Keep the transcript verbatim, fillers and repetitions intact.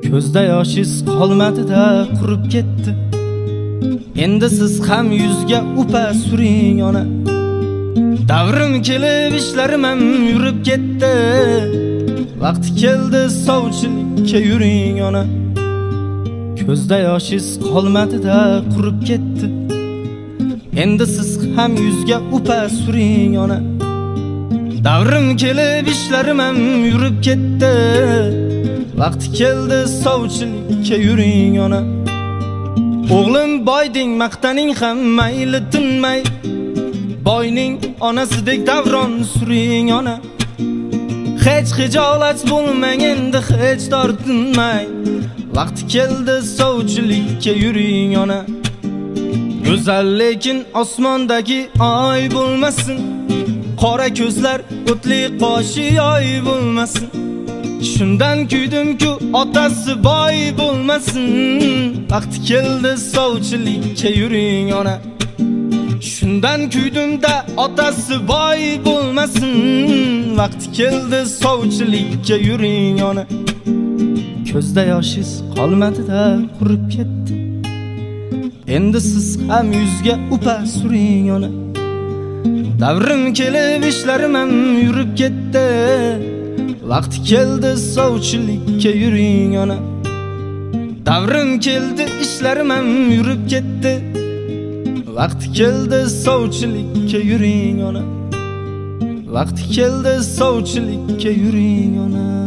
Ko'zda yoshingiz qolmadi-da, qurib ketdi. Endi siz ham yuzga upa suring ona. Davrim kelib ishlarim ham yurib ketdi. Vaqti keldi sovchilikka yuring ona. Ko'zda yoshingiz qolmadi-da, qurib ketdi. Endi siz ham yuzga upa suring ona. Davrim kelib ishlarim ham yurib ketdi. Vaqti keldi sovchilikka yuring ona. O'g'lim boyding maqtaning ham mayli tinmay. Boyning onasidek davron suring ona. Hech xijolat bo'lmang endi hech tortinmay. Vaqti keldi sovchilikka yuring ona. Go'zal lekin osmondagi oy bo'lmasin. Qora ko'zlar o'tli qoshi yoy bo'lmasin. Shundan kuydim-ku otasi boy bo'lmasin. Vaqti keldi sovchilikka yuring ona. Shundan kuydim-da otasi boy bo'lmasin. Vaqti keldi sovchilikka yuring ona. Ko'zda yoshingiz qolmadi-da, qurib ketdi. Endi siz ham yuzga upa suring ona. Davrim kelib ishlarim ham yurib ketdi. Vaqti keldi sovchilikka yuring ona. Davrim keldi ishlarim ham yurib ketdi. Vaqti keldi sovchilikka yuring ona. Vaqti keldi sovchilikka yuring ona.